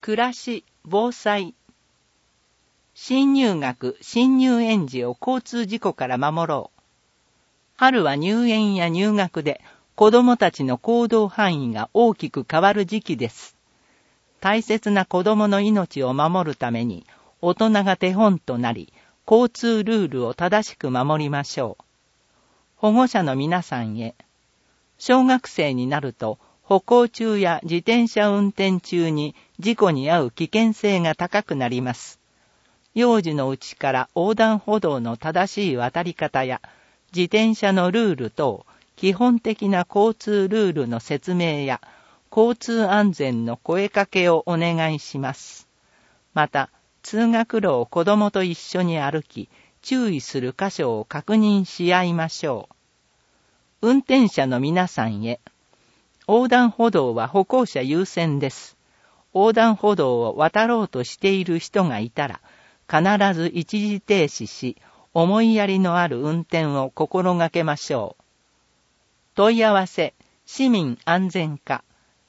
暮らし、防災。新入学、新入園児を交通事故から守ろう。春は入園や入学で子供たちの行動範囲が大きく変わる時期です。大切な子供の命を守るために大人が手本となり、交通ルールを正しく守りましょう。保護者の皆さんへ。小学生になると歩行中や自転車運転中に事故に遭う危険性が高くなります。幼児のうちから横断歩道の正しい渡り方や自転車のルール等基本的な交通ルールの説明や交通安全の声かけをお願いします。また、通学路を子供と一緒に歩き、注意する箇所を確認し合いましょう。運転者の皆さんへ。横断歩道は歩行者優先です。横断歩道を渡ろうとしている人がいたら、必ず一時停止し、思いやりのある運転を心がけましょう。問い合わせ、市民安全課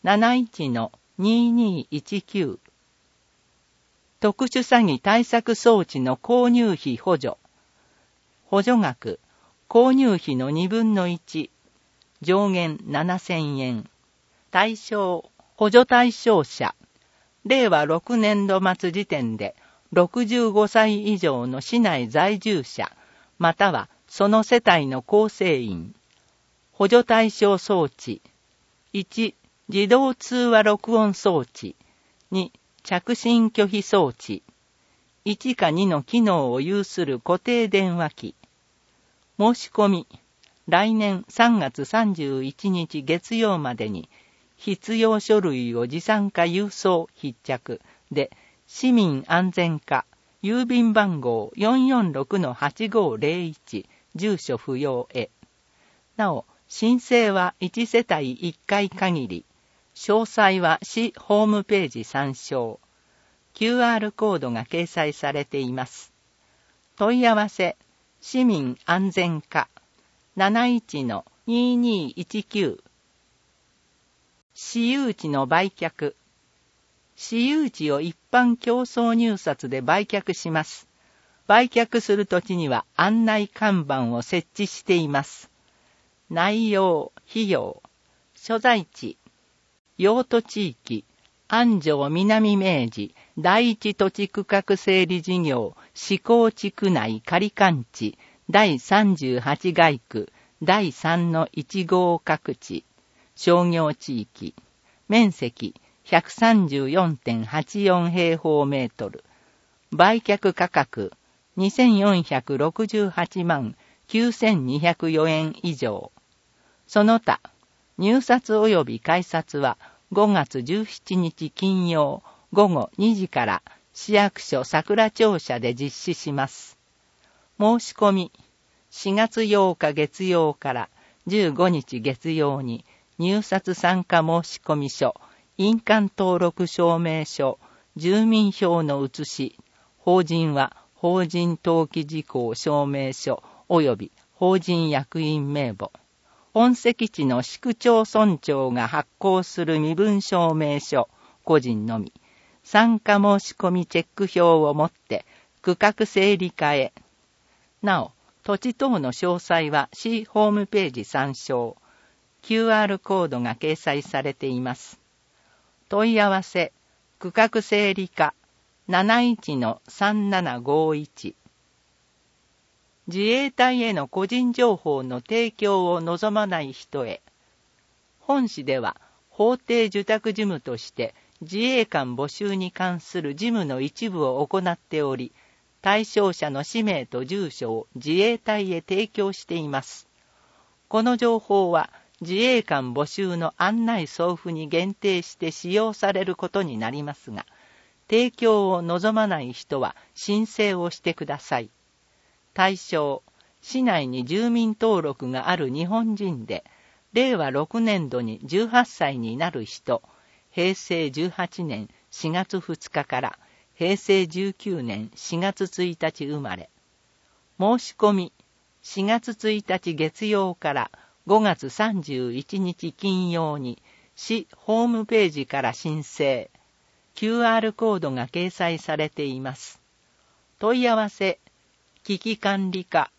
71-2219 特殊詐欺対策装置の購入費補助。補助額、購入費の1/2分の1、上限7000円。対象、補助対象者。令和6年度末時点で65歳以上の市内在住者、またはその世帯の構成員。補助対象装置。1、自動通話録音装置。2、着信拒否装置。1か2の機能を有する固定電話機。申し込み、来年3月31日月曜までに、必要書類を持参か郵送必着で、市民安全課、郵便番号 446-8501、住所不要へ。なお、申請は1世帯1回限り。詳細は市ホームページ参照。QR コードが掲載されています。問い合わせ、市民安全課 71-2219。私有地の売却。私有地を一般競争入札で売却します。売却する土地には案内看板を設置しています。内容、費用、所在地、用途地域、安城南明治第一土地区画整理事業施行地区内仮管地第38街区第3-1号各地商業地域面積 134.84 平方メートル売却価格2468万9204円以上その他入札及び改札は5月17日金曜午後2時から市役所桜庁舎で実施します。申し込み、4月8日月曜から15日月曜に入札参加申込書、印鑑登録証明書、住民票の写し、法人は法人登記事項証明書及び法人役員名簿。本籍地の市区町村長が発行する身分証明書、個人のみ、参加申込チェック票を持って区画整理課へ。なお、土地等の詳細は市ホームページ参照。QR コードが掲載されています。問い合わせ、区画整理課 71-3751。自衛隊への個人情報の提供を望まない人へ。本市では法定受託事務として自衛官募集に関する事務の一部を行っており、対象者の氏名と住所を自衛隊へ提供しています。この情報は自衛官募集の案内送付に限定して使用されることになりますが、提供を望まない人は申請をしてください。対象、市内に住民登録がある日本人で、令和6年度に18歳になる人、平成18年4月2日から平成19年4月1日生まれ。申し込み、4月1日月曜から5月31日金曜に市ホームページから申請。 QR コードが掲載されています。問い合わせ、危機管理課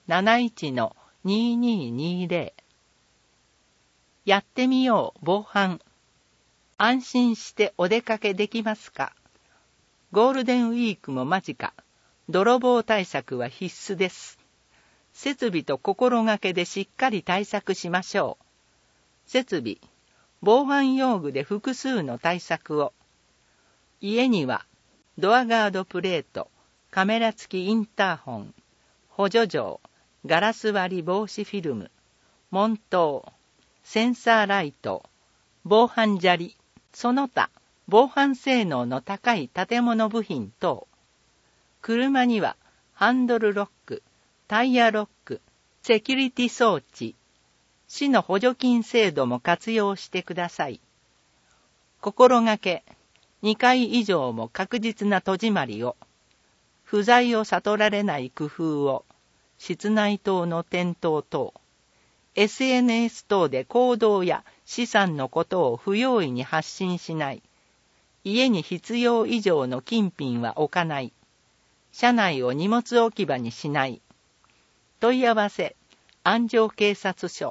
71-2220。やってみよう防犯。安心してお出かけできますか？ゴールデンウィークも間近。泥棒対策は必須です。設備と心がけでしっかり対策しましょう。設備、防犯用具で複数の対策を。家には、ドアガードプレート、カメラ付きインターホン、補助錠、ガラス割り防止フィルム、門灯、センサーライト、防犯砂利、その他、防犯性能の高い建物部品等。車には、ハンドルロック、タイヤロック、セキュリティ装置、市の補助金制度も活用してください。心がけ、2回以上も確実な戸締まりを、不在を悟られない工夫を、室内灯の点灯等、SNS 等で行動や資産のことを不用意に発信しない、家に必要以上の金品は置かない、車内を荷物置き場にしない。問い合わせ、安城警察署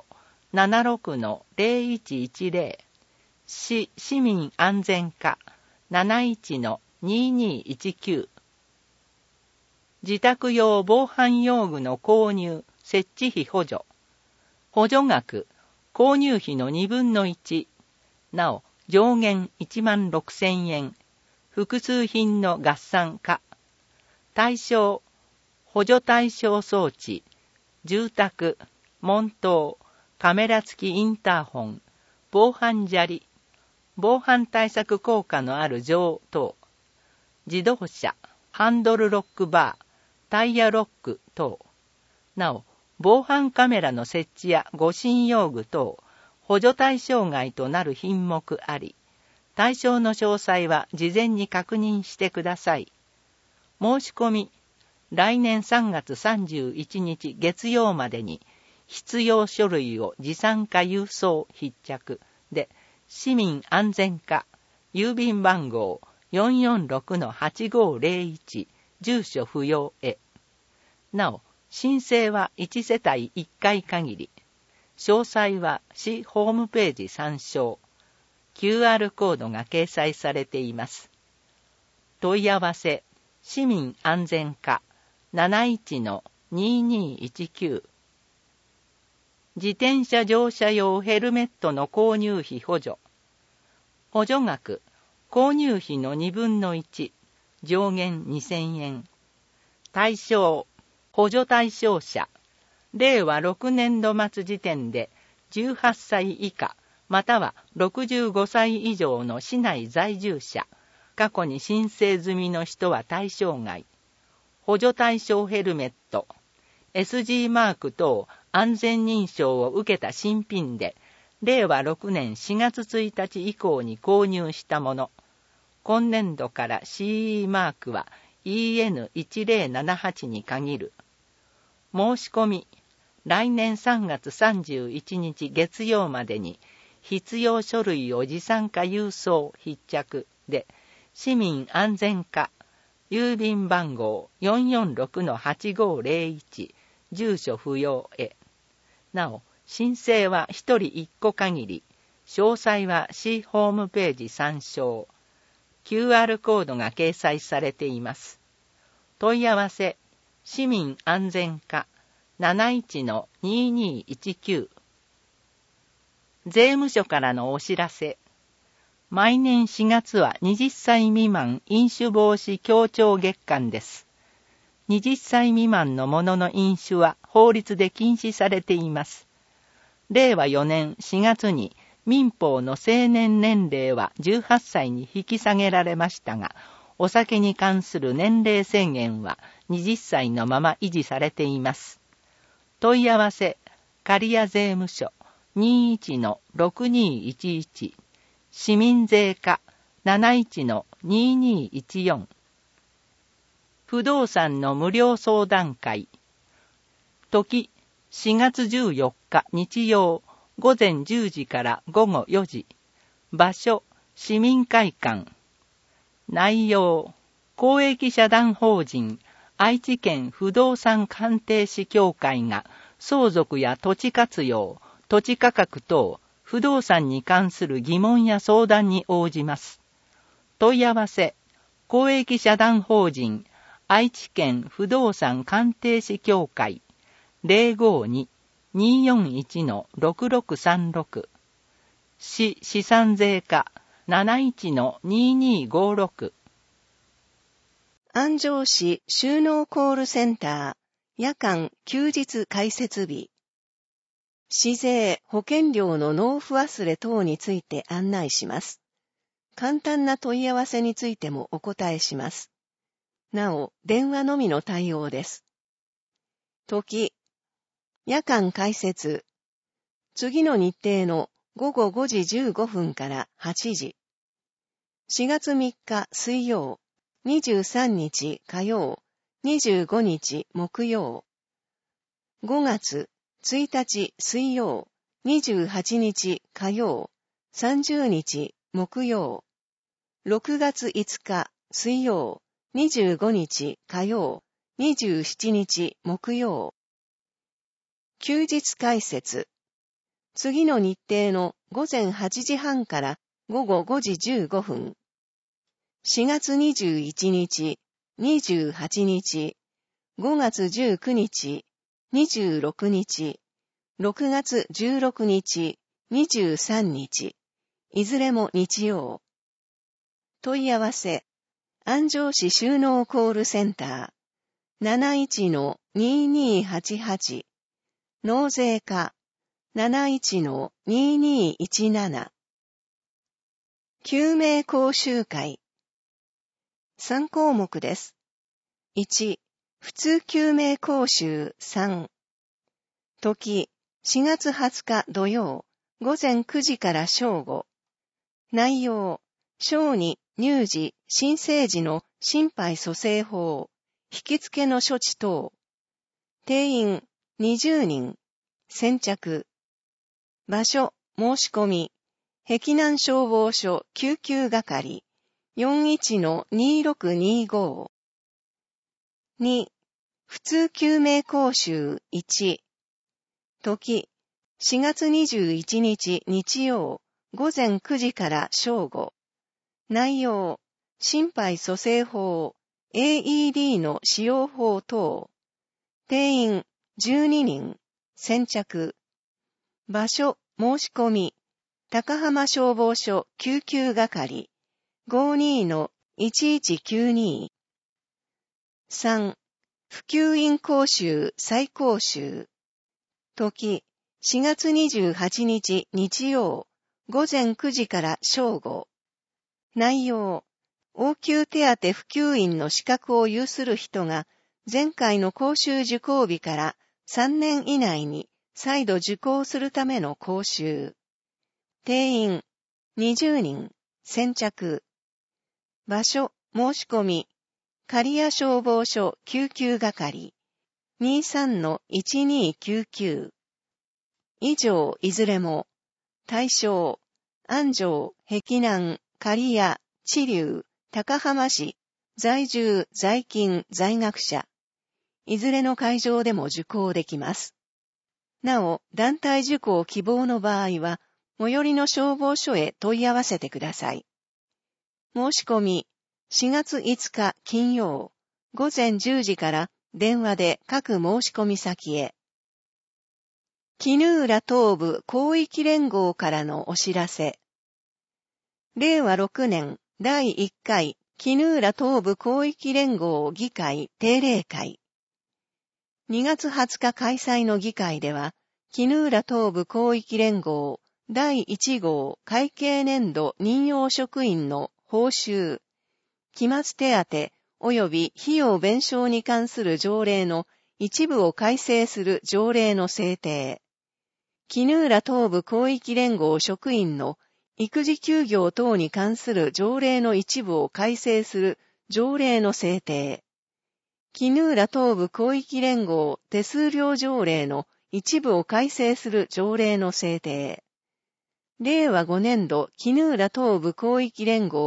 76-0110 市民安全課 71-2219。自宅用防犯用具の購入、設置費補助。補助額、購入費の2分の1。なお、上限16,000円。複数品の合算化。対象、補助対象装置、住宅、門灯、カメラ付きインターホン、防犯砂利、防犯対策効果のある錠等、自動車、ハンドルロックバー、タイヤロック等。なお、防犯カメラの設置や護身用具等、補助対象外となる品目あり、対象の詳細は事前に確認してください。申し込み、来年3月31日月曜までに、必要書類を持参か郵送必着で、市民安全課、郵便番号 446-8501、住所不要へ。なお、申請は1世帯1回限り。詳細は市ホームページ参照。QR コードが掲載されています。問い合わせ、市民安全課 71-2219。自転車乗車用ヘルメットの購入費補助。補助額、購入費の2分の1、上限2,000円。対象、補助対象者、令和6年度末時点で18歳以下、または65歳以上の市内在住者、過去に申請済みの人は対象外。補助対象ヘルメット、SG マーク等安全認証を受けた新品で、令和6年4月1日以降に購入したもの。今年度から CE マークは EN1078 に限る。申し込み、来年3月31日月曜までに、必要書類を持参か郵送必着で、市民安全課、郵便番号 446-8501、住所不要へ。なお、申請は1人1個限り、詳細は市ホームページ参照。QR コードが掲載されています。問い合わせ、市民安全課 71-2219。税務署からのお知らせ。毎年4月は20歳未満飲酒防止協調月間です。20歳未満のものの飲酒は法律で禁止されています。令和4年4月に民法の成年年齢は18歳に引き下げられましたが、お酒に関する年齢制限は20歳のまま維持されています。問い合わせ、刈谷税務署 21-6211、市民税課 71-2214。不動産の無料相談会。時、4月14日日曜、午前10時から午後4時。場所、市民会館。 内容、公益社団法人愛知県不動産鑑定士協会が相続や土地活用、土地価格等不動産に関する疑問や相談に応じます。問い合わせ、公益社団法人愛知県不動産鑑定士協会 052-241-6636 市資産税課 71-2256 安城市収納コールセンター夜間休日開設日市税保険料の納付忘れ等について案内します。簡単な問い合わせについてもお答えします。なお、電話のみの対応です。時、夜間開設。次の日程の午後5時15分から8時。4月3日水曜、23日火曜、25日木曜。5月1日水曜、28日火曜、30日木曜。6月5日水曜、25日火曜、27日木曜。休日開設。次の日程の午前8時半から午後5時15分。4月21日、28日、5月19日、26日、6月16日、23日、いずれも日曜。問い合わせ、安城市収納コールセンター 71-2288 納税課 71-2217 救命講習会3項目です。1、普通救命講習3。時、4月20日土曜、午前9時から正午。内容、小児、乳児、新生児の心肺蘇生法、引き付けの処置等。定員20人。先着。場所、申し込み。碧南消防署救急係。41-2625。2、普通救命講習1。時、4月21日日曜、午前9時から正午。内容、心肺蘇生法、AED の使用法等。定員12人、先着。場所、申し込み。高浜消防署救急係。52-1192。3、普及員講習再講習。時、4月28日日曜、午前9時から正午。内容、応急手当普及員の資格を有する人が、前回の講習受講日から3年以内に再度受講するための講習。定員、20人、先着。場所、申し込み。刈谷消防署救急係。23-1299。以上、いずれも。対象、安城、碧南、刈谷、知立、高浜市、在住、在勤、在学者。いずれの会場でも受講できます。なお、団体受講希望の場合は、最寄りの消防署へ問い合わせてください。申し込み、4月5日金曜、午前10時から電話で各申し込み先へ。絹浦東部広域連合からのお知らせ。令和6年第1回絹浦東部広域連合議会定例会。2月20日開催の議会では、絹浦東部広域連合第1号会計年度任用職員の報酬、期末手当及び費用弁償に関する条例の一部を改正する条例の制定。絹浦東部広域連合職員の育児休業等に関する条例の一部を改正する条例の制定。絹浦東部広域連合手数料条例の一部を改正する条例の制定。令和5年度絹浦東部広域連合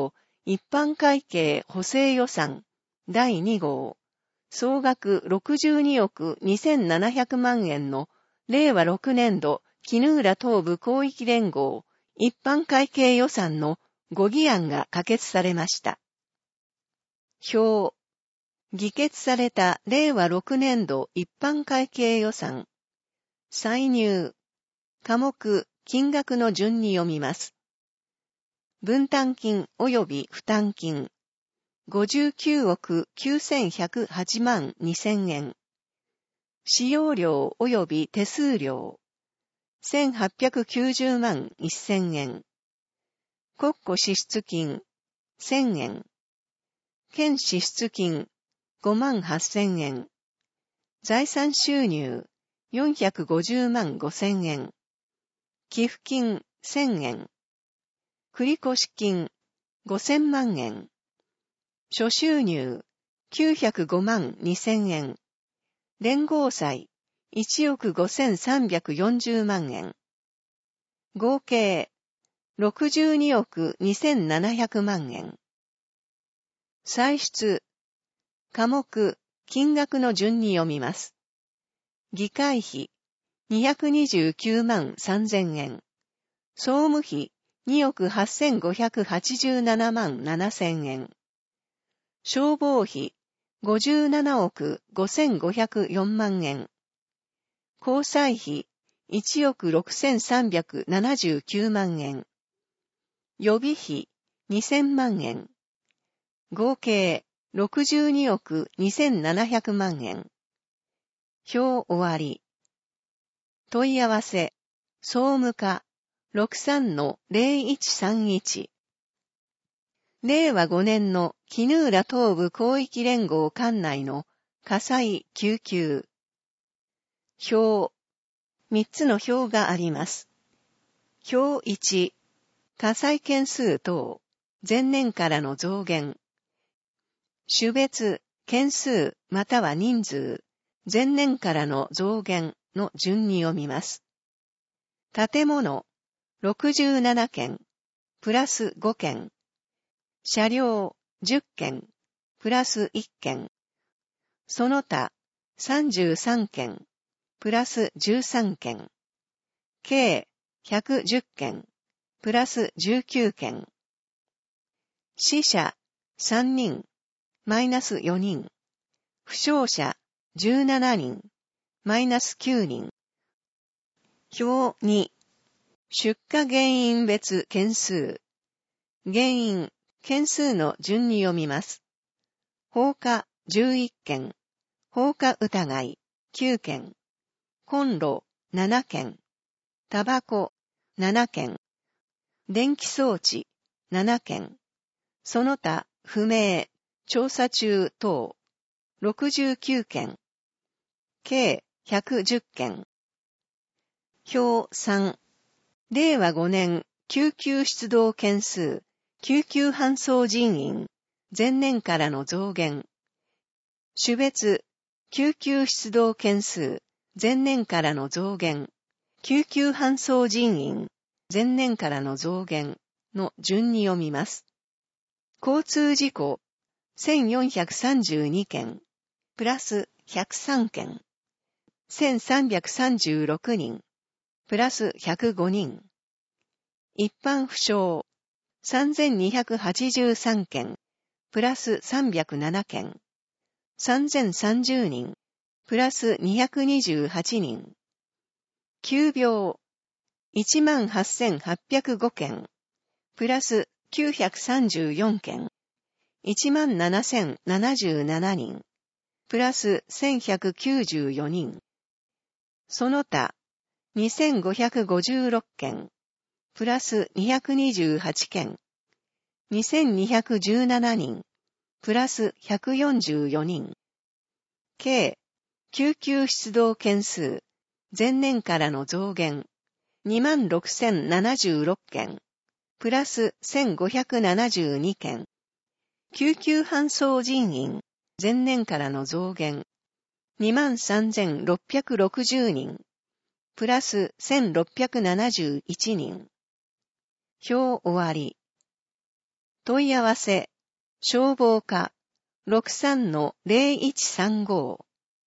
一般会計補正予算第2号、総額62億2700万円の令和6年度衣浦東部広域連合一般会計予算のご議案が可決されました。表。議決された令和6年度一般会計予算。歳入。科目、金額の順に読みます。分担金及び負担金。59億9108万2000円。使用料及び手数料。1890万1000円。国庫支出金。1000円。県支出金。5万8000円。財産収入。450万5000円。寄付金。1000円。繰越金。5000万円。諸収入。905万2000円。連合債。1億5340万円。合計。62億2700万円。歳出。科目、金額の順に読みます。議会費。229万3000円。総務費。2億8587万7000円。消防費。57億5504万円。交際費。1億6379万円。予備費。2000万円。合計。62億2700万円。表終わり。問い合わせ。総務課。63-0131。令和5年の衣浦東部広域連合管内の火災救急。表。3つの表があります。表1。火災件数等。前年からの増減。種別、件数または人数。前年からの増減の順に読みます。建物。67件。プラス5件。車両。10件。プラス1件。その他。33件。プラス13件。計。110件。プラス19件。死者。3人。マイナス4人。負傷者。17人。マイナス9人。表2。出火原因別件数。原因、件数の順に読みます。放火11件。放火疑い9件。コンロ7件。タバコ7件。電気装置7件。その他不明、調査中等69件。計110件。表3。令和5年、救急出動件数、救急搬送人員、前年からの増減。種別、救急出動件数、前年からの増減。救急搬送人員、前年からの増減の順に読みます。交通事故、1432件、プラス103件。1336人。プラス105人。一般負傷。3283件。プラス307件。3030人。プラス228人。急病。18805件。プラス934件。17077人。プラス1194人。その他。2556件。プラス228件。2217人。プラス144人。計。救急出動件数。前年からの増減。26076件。プラス1572件。救急搬送人員。前年からの増減。23660人。プラス1671人。表終わり。 問い合わせ、消防課 63-0135。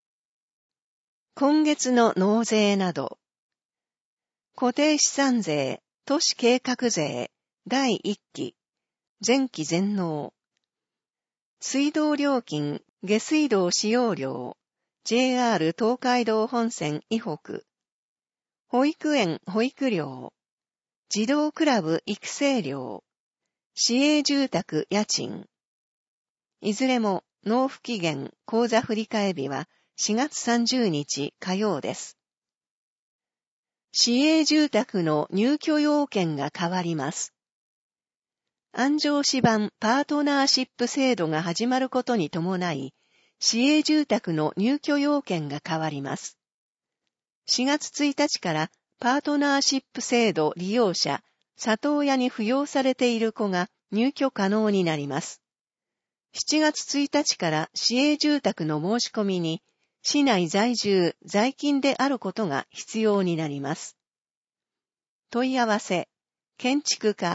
今月の納税など、固定資産税、都市計画税、第1期、前期全納。水道料金、下水道使用料、JR 東海道本線以北。保育園保育料、児童クラブ育成料、市営住宅家賃。いずれも納付期限、口座振替日は4月30日火曜です。市営住宅の入居要件が変わります。安城市版パートナーシップ制度が始まることに伴い、市営住宅の入居要件が変わります。4月1日からパートナーシップ制度利用者、里親に扶養されている子が入居可能になります。7月1日から市営住宅の申し込みに、市内在住、在勤であることが必要になります。問い合わせ、建築課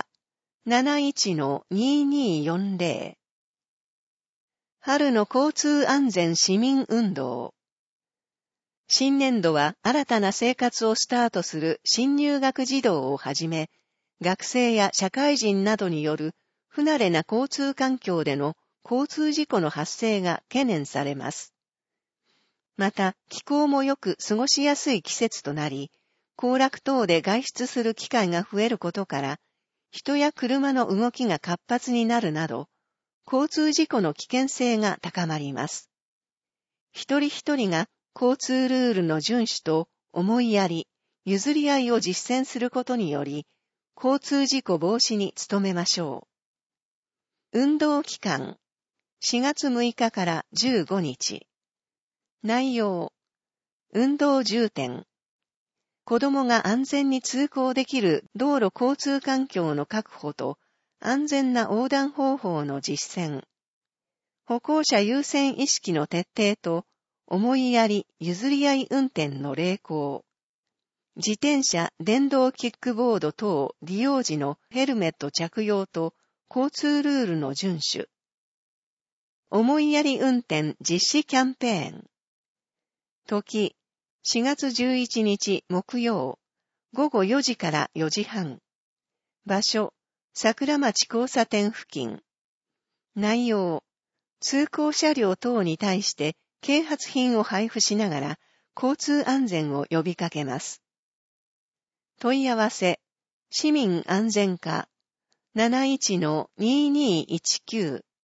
71-2240。春の交通安全市民運動。新年度は新たな生活をスタートする新入学児童をはじめ、学生や社会人などによる不慣れな交通環境での交通事故の発生が懸念されます。また、気候もよく過ごしやすい季節となり、行楽等で外出する機会が増えることから、人や車の動きが活発になるなど、交通事故の危険性が高まります。一人一人が交通ルールの遵守と思いやり、譲り合いを実践することにより、交通事故防止に努めましょう。運動期間、4月6日から15日。内容、運動重点。子供が安全に通行できる道路交通環境の確保と安全な横断方法の実践。歩行者優先意識の徹底と思いやり譲り合い運転の励行。自転車、電動キックボード等利用時のヘルメット着用と交通ルールの遵守。思いやり運転実施キャンペーン。時、4月11日木曜、午後4時から4時半。場所、桜町交差点付近。内容、通行車両等に対して啓発品を配布しながら交通安全を呼びかけます。問い合わせ、市民安全課 71-2219